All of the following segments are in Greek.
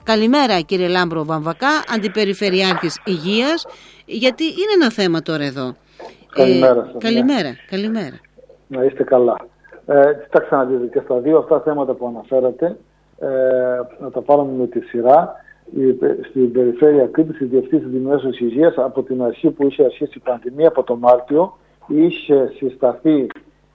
Καλημέρα κύριε Λάμπρο Βαμβακά, Αντιπεριφερειάρχης Υγείας, γιατί είναι ένα θέμα τώρα εδώ. Καλημέρα σας. Καλημέρα. Να είστε καλά. Κοιτάξτε να δείτε και στα δύο αυτά θέματα που αναφέρατε, να τα πάρουμε με τη σειρά. Στην περιφέρεια Κρήτης, η Διευθύνση Δημόσιας Υγείας, από την αρχή που είχε αρχίσει η πανδημία, από το Μάρτιο, είχε συσταθεί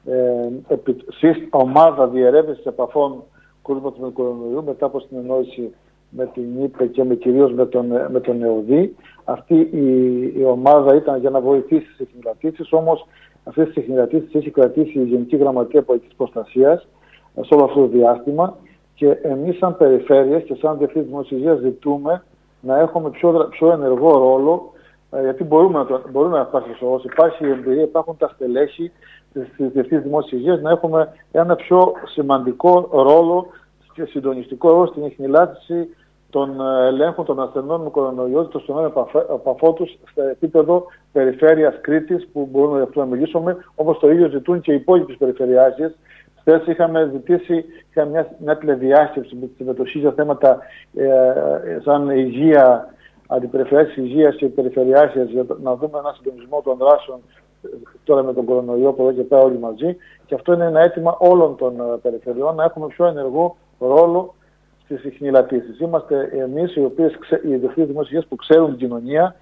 ομάδα διερεύνησης επαφών κρούσματος με κορονοϊού, μετά από συνεννόηση με την ΥΠΕ και κυρίως με τον ΕΟΔΗ. Αυτή η ομάδα ήταν για να βοηθήσει στις εχνηλατήσεις, όμως αυτές τις εχνηλατήσεις έχει κρατήσει η Γενική Γραμματεία Πολιτικής Προστασίας σε όλο αυτό το διάστημα, και εμείς σαν περιφέρειες και σαν Διευθύνση Δημόσιας Υγείας ζητούμε να έχουμε πιο ενεργό ρόλο, γιατί μπορούμε να φτάσουμε υπάρχει η εμπειρία, υπάρχουν τα στελέχη της Διευθύνσης Δημόσιας Υγείας, να έχουμε ένα πιο σημαντικό ρόλο και συντονιστικό ρόλο στην εχνηλάτηση των ελέγχων των ασθενών με κορονοϊό, των στενών επαφών τους στο επίπεδο περιφέρειας Κρήτης, που μπορούμε για αυτό να μιλήσουμε, όπως το ίδιο ζητούν και οι υπόλοιπες περιφερειάσεις. Χθες είχαμε ζητήσει μια τηλεδιάσκεψη με τη συμμετοχή για θέματα σαν υγεία, αντιπεριφερειάρχης υγείας και περιφερειάρχες, για να δούμε ένα συντονισμό των δράσεων τώρα με τον κορονοϊό από εδώ και πέρα όλοι μαζί. Και αυτό είναι ένα αίτημα όλων των περιφερειών, να έχουμε πιο ενεργό ρόλο στις ιχνηλατήσεις. Είμαστε εμείς οι Διευθύνσεις Δημόσιας Υγείας που ξέρουν την κοινωνία,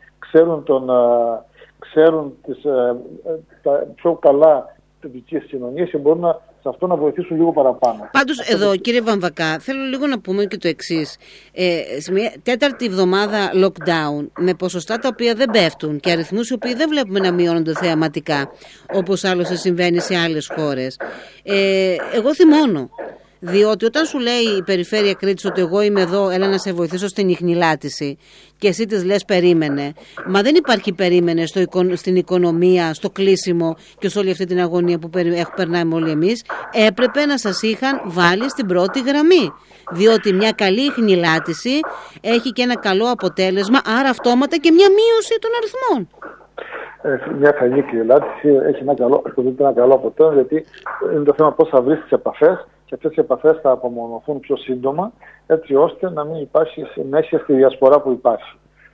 ξέρουν τα πιο καλά της κοινωνίας και μπορούν σε αυτό να βοηθήσουν λίγο παραπάνω. Πάντως εδώ κύριε Βαμβακά, θέλω λίγο να πούμε και το εξής. Σε μια τέταρτη εβδομάδα lockdown, με ποσοστά τα οποία δεν πέφτουν και αριθμούς οι οποίοι δεν βλέπουμε να μειώνονται θεαματικά, όπως άλλωστε συμβαίνει σε άλλες χώρες, εγώ θυμώνω. Διότι όταν σου λέει η Περιφέρεια Κρήτης ότι εγώ είμαι εδώ, έλα να σε βοηθήσω στην ιχνηλάτηση, και εσύ της λες περίμενε, μα δεν υπάρχει περίμενε στην οικονομία, στο κλείσιμο και σε όλη αυτή την αγωνία που περνάμε όλοι εμείς, έπρεπε να σας είχαν βάλει στην πρώτη γραμμή. Διότι μια καλή ιχνηλάτηση έχει και ένα καλό αποτέλεσμα, άρα αυτόματα και μια μείωση των αριθμών. Μια καλή ιχνηλάτηση έχει ένα καλό αποτέλεσμα, γιατί είναι το θέμα πώς θα βρεις τις επαφές. Και αυτές οι επαφές θα απομονωθούν πιο σύντομα, έτσι ώστε να μην υπάρχει συνέχεια στη διασπορά που υπάρχει.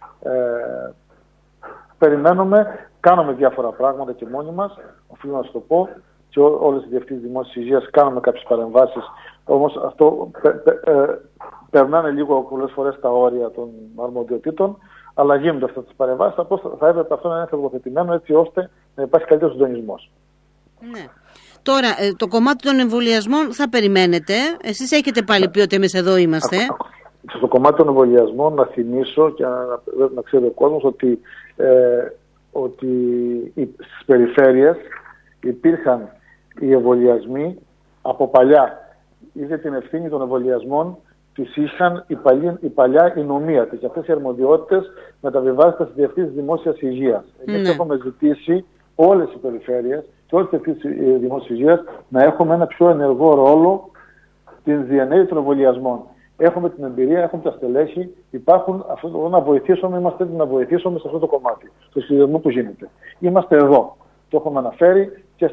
Περιμένουμε, κάνουμε διάφορα πράγματα και μόνοι μας, οφείλω να σας το πω, και όλες οι Διευθύνσεις Δημόσιας Υγείας κάνουμε κάποιες παρεμβάσεις, όμως αυτό περνάνε λίγο πολλές φορές τα όρια των αρμοδιοτήτων, αλλά γίνονται αυτές τις παρεμβάσεις, θα έπρεπε αυτό να είναι θεσμοθετημένο έτσι ώστε να υπάρχει καλύτερος συντονισμός. Ναι. Τώρα, το κομμάτι των εμβολιασμών θα περιμένετε. Εσείς έχετε πάλι πει ότι εμείς εδώ είμαστε. Στο κομμάτι των εμβολιασμών να θυμίσω και να ξέρει ο κόσμος ότι στις περιφέρειες υπήρχαν οι εμβολιασμοί από παλιά. Είδε την ευθύνη των εμβολιασμών, τις είχαν η παλιά η νομία της. Και αυτές οι αρμοδιότητες μεταβιβάζονται στις Διευθύνσεις Δημόσιας Υγείας. Εμείς έχουμε ζητήσει όλες οι περιφέρειες και όλες τις Δημόσιας Υγείας να έχουμε ένα πιο ενεργό ρόλο στην διενέργεια των εμβολιασμών. Έχουμε την εμπειρία, έχουμε τα στελέχη, υπάρχουν να βοηθήσουμε, είμαστε έτοιμοι να βοηθήσουμε σε αυτό το κομμάτι, στο σχεδιασμό που γίνεται. Είμαστε εδώ. Το έχουμε αναφέρει και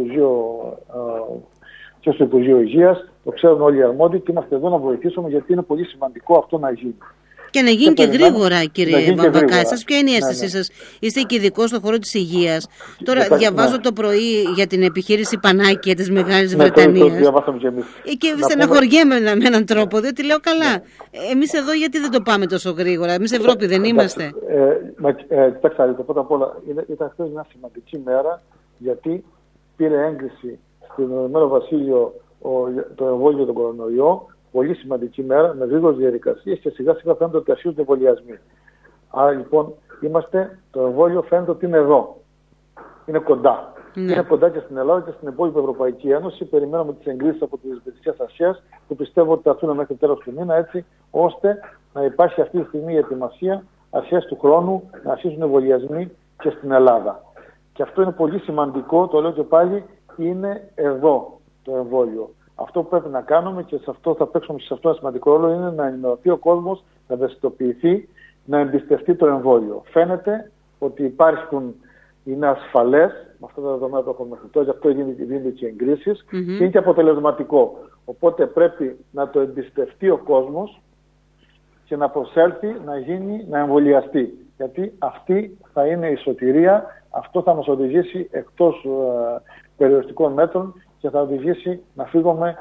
στο Υπουργείο Υγείας, το ξέρουν όλοι οι αρμόδιοι και είμαστε εδώ να βοηθήσουμε, γιατί είναι πολύ σημαντικό αυτό να γίνει. Και να γίνει και γρήγορα, κύριε Βαμβακά. Εσάς ποια είναι η αίσθησή σας? Είστε και ειδικός στον χώρο της υγείας. Τώρα διαβάζω το πρωί για την επιχείρηση Πανάκια της Μεγάλης Βρετανίας. Και στεναχωριέμαι με έναν τρόπο, διότι λέω καλά. Εμείς εδώ γιατί δεν το πάμε τόσο γρήγορα? Εμείς Ευρώπη δεν είμαστε? Κοιτάξτε, πρώτα απ' όλα ήταν χθες μια σημαντική μέρα, γιατί πήρε έγκριση στο Ηνωμένο Βασίλειο το εμβόλιο για τον κορονοϊό. Πολύ σημαντική μέρα, με γρήγορες διαδικασίες, και σιγά σιγά φαίνεται ότι αρχίζουν οι εμβολιασμοί. Άρα λοιπόν το εμβόλιο φαίνεται ότι είναι εδώ. Είναι κοντά. Ναι. Είναι κοντά και στην Ελλάδα και στην υπόλοιπη Ευρωπαϊκή Ένωση. Περιμένουμε τις εγκρίσεις από τις Δυτικές Ασίας, που πιστεύω ότι θα έρθουν μέχρι το τέλος του μήνα, έτσι ώστε να υπάρχει αυτή τη στιγμή η ετοιμασία αρχές του χρόνου να αρχίσουν εμβολιασμοί και στην Ελλάδα. Και αυτό είναι πολύ σημαντικό, το λέω και πάλι, είναι εδώ το εμβόλιο. Αυτό που πρέπει να κάνουμε, και σε αυτό θα παίξουμε σε αυτό ένα σημαντικό ρόλο, είναι να ενημερωθεί ο κόσμος, να ευαισθητοποιηθεί, να εμπιστευτεί το εμβόλιο. Φαίνεται ότι είναι ασφαλές με αυτά τα δεδομένα που έχουμε μέχρι τώρα, γι' αυτό γίνονται και εγκρίσεις, και είναι και αποτελεσματικό. Οπότε πρέπει να το εμπιστευτεί ο κόσμος και να προσέλθει, να εμβολιαστεί. Γιατί αυτή θα είναι η σωτηρία, αυτό θα μας οδηγήσει εκτός περιοριστικών μέτρων και θα οδηγήσει να φύγουμε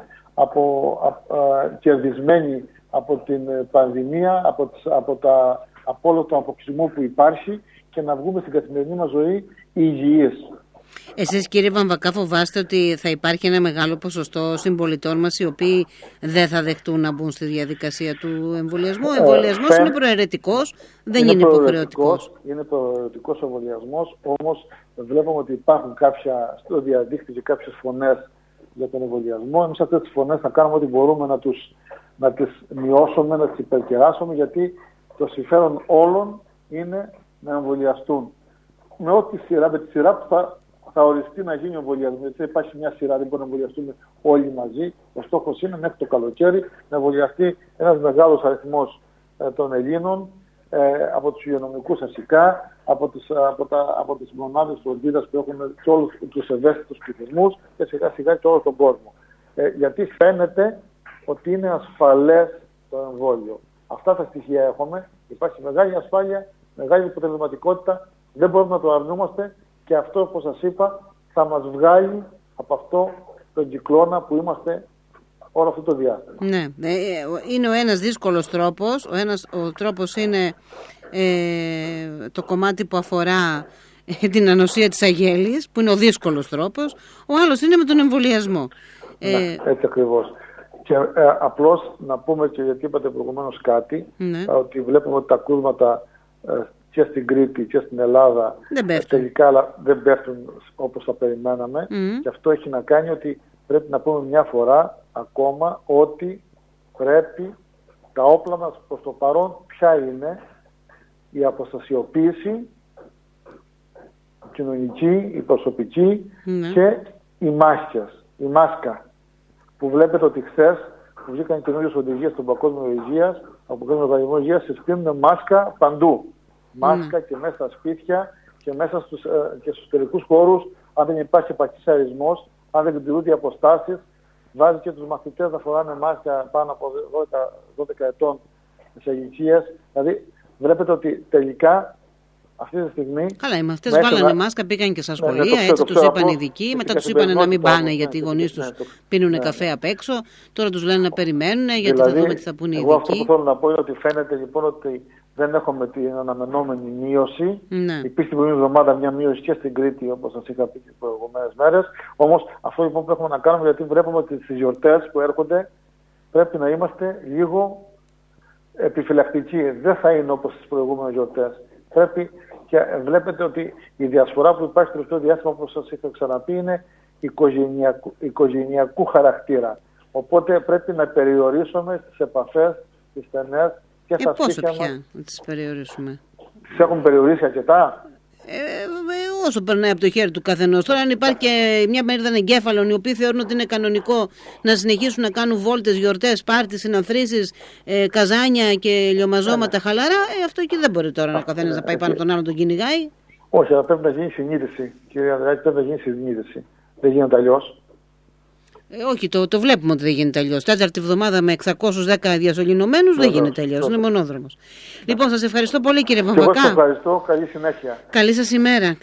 κερδισμένοι από την πανδημία, από όλο το αποκλεισμό που υπάρχει και να βγούμε στην καθημερινή μας ζωή υγιείς. Εσείς, κύριε Βαμβακά, φοβάστε ότι θα υπάρχει ένα μεγάλο ποσοστό συμπολιτών μας οι οποίοι δεν θα δεχτούν να μπουν στη διαδικασία του εμβολιασμού? Ο εμβολιασμός είναι προαιρετικός, δεν είναι υποχρεωτικός. Είναι προαιρετικός ο εμβολιασμός, όμως βλέπουμε ότι υπάρχουν στο διαδίκτυο και κάποιες φωνές για τον εμβολιασμό. Εμείς αυτές τις φωνές θα κάνουμε ό,τι μπορούμε να τις μειώσουμε, να τις υπερκεράσουμε, γιατί το συμφέρον όλων είναι να εμβολιαστούν. Με τη σειρά που θα οριστεί να γίνει ο εμβολιασμός. Γιατί υπάρχει μια σειρά, δεν μπορούμε να εμβολιαστούμε όλοι μαζί. Ο στόχος είναι μέχρι το καλοκαίρι να εμβολιαστεί ένας μεγάλος αριθμός των Ελλήνων, από τους υγειονομικούς αρχικά, από τις μονάδες φροντίδας που έχουμε σε όλους τους ευαίσθητους πληθυσμούς και σιγά σιγά και όλο τον κόσμο. Γιατί φαίνεται ότι είναι ασφαλές το εμβόλιο. Αυτά τα στοιχεία έχουμε. Υπάρχει μεγάλη ασφάλεια, μεγάλη αποτελεσματικότητα. Δεν μπορούμε να το αρνούμαστε και αυτό, όπως σας είπα, θα μας βγάλει από αυτό τον κυκλώνα που είμαστε όλο αυτό το διάστημα. Ναι, είναι ο ένας δύσκολος τρόπος. Ο τρόπος είναι το κομμάτι που αφορά την ανοσία της αγέλης, που είναι ο δύσκολος τρόπος. Ο άλλος είναι με τον εμβολιασμό. Ναι, έτσι ακριβώς. Και απλώς να πούμε, και γιατί είπατε προηγουμένως κάτι, ότι βλέπουμε ότι τα κρούσματα και στην Κρήτη και στην Ελλάδα τελικά δεν πέφτουν όπως θα περιμέναμε. Και αυτό έχει να κάνει ότι πρέπει να πούμε μια φορά ακόμα ότι πρέπει τα όπλα μας προς το παρόν ποια είναι: η αποστασιοποίηση, η κοινωνική, η προσωπική και οι μάσκες. Η μάσκα που βλέπετε ότι χθες που βγήκαν καινούριες οδηγίες στον Παγκόσμιο Οργανισμό Υγείας, συστήνουν μάσκα παντού. Μάσκα και μέσα στα σπίτια και μέσα στους εσωτερικούς χώρους, αν δεν υπάρχει επαρκής αερισμός, αν δεν τηρούνται οι αποστάσεις. Βάζει και τους μαθητές να φοράνε μάσκα πάνω από 12 ετών σε ηλικίες. Δηλαδή βλέπετε ότι τελικά αυτή τη στιγμή... Καλά, οι μαθητές βάλανε μάσκα, πήγαν και στα σχολεία, έτσι τους είπαν οι ειδικοί, μετά τους είπαν να μην πάνε γιατί οι γονείς τους πίνουν καφέ απ' έξω, τώρα τους λένε να περιμένουν γιατί θα δούμε τι θα πούνε οι ειδικοί. Εγώ αυτό που θέλω να πω είναι ότι φαίνεται λοιπόν ότι δεν έχουμε την αναμενόμενη μείωση. Υπήρξε την προηγούμενη εβδομάδα μια μείωση και στην Κρήτη, όπως σας είχα πει τις προηγούμενες μέρες. Όμως αυτό λοιπόν που έχουμε να κάνουμε, γιατί βλέπουμε ότι στις γιορτές που έρχονται πρέπει να είμαστε λίγο επιφυλακτικοί. Δεν θα είναι όπως στις προηγούμενες γιορτές. Πρέπει, και βλέπετε ότι η διασφορά που υπάρχει στο τελευταίο διάστημα, όπως σας είχα ξαναπεί, είναι οικογενειακού χαρακτήρα. Οπότε πρέπει να περιορίσουμε τις επαφές, τις στενές και στα σπίτια μας. Πόσο πια να τις περιορίσουμε? Τις έχουν περιορίσει αρκετά. Όσο περνάει από το χέρι του καθενός. Τώρα, αν υπάρχει και μια μερίδα εγκέφαλων οι οποίοι θεωρούν ότι είναι κανονικό να συνεχίσουν να κάνουν βόλτες, γιορτές, πάρτι, συνανθρήσεις, καζάνια και λιωμαζώματα χαλαρά, αυτό εκεί δεν μπορεί τώρα ο καθένας να πάει πάνω από τον άλλον, τον κυνηγάει. Όχι, αλλά πρέπει να γίνει συνείδηση. Κύριε Ανδρεάκη, πρέπει να γίνει συνείδηση. Δεν γίνεται αλλιώς. Όχι, το βλέπουμε ότι δεν γίνεται αλλιώς. Τέταρτη εβδομάδα με 610 διασωληνωμένους δεν γίνεται αλλιώς. Είναι μονόδρομος. Λοιπόν, σας ευχαριστώ πολύ, κύριε Βαμβακά. Εγώ σας ευχαριστώ. Καλή συνέχεια. Καλή σας ημέρα.